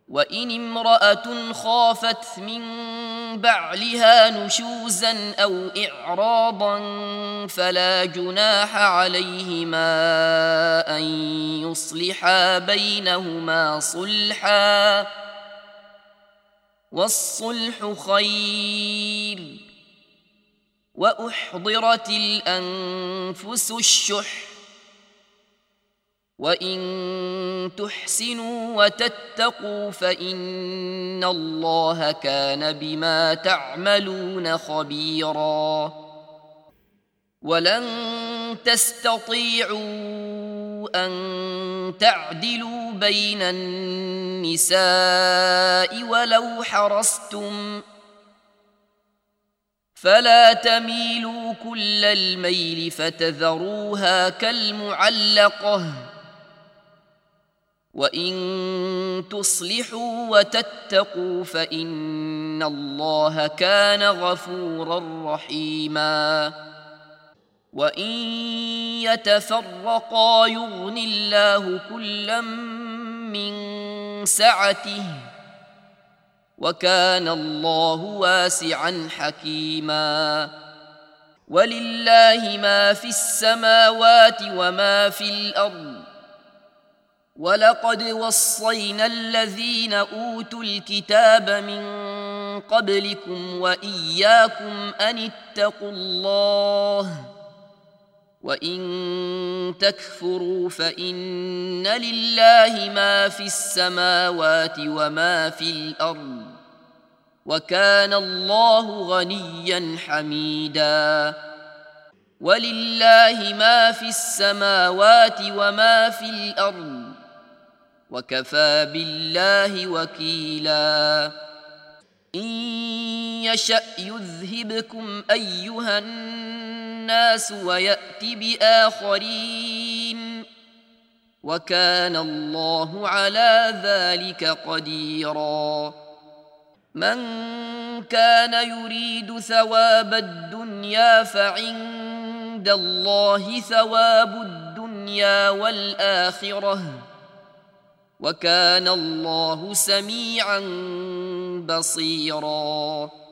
وإن امرأة خافت من بعلها نشوزا أو إعراضا فلا جناح عليهما أن يصلحا بينهما صلحا، والصلح خير. وأحضرت الأنفس الشح، وإن تحسنوا وتتقوا فإن الله كان بما تعملون خبيرا. ولن تستطيعوا أن تعدلوا بين النساء ولو حرصتم، فلا تميلوا كل الميل فتذروها كالمعلقة، وإن تصلحوا وتتقوا فإن الله كان غفورا رحيما. وإن يتفرقا يغن الله كلا من سعته، وكان الله واسعا حكيما. ولله ما في السماوات وما في الأرض، ولقد وصينا الذين أوتوا الكتاب من قبلكم وإياكم أن اتقوا الله، وإن تكفروا فإن لله ما في السماوات وما في الأرض، وكان الله غنيا حميدا. ولله ما في السماوات وما في الأرض، وكفى بالله وكيلا. إن يشأ يذهبكم أيها الناس ويأت بآخرين، وكان الله على ذلك قديرا. من كان يريد ثواب الدنيا فعند الله ثواب الدنيا والآخرة، وكان الله سميعا بصيرا.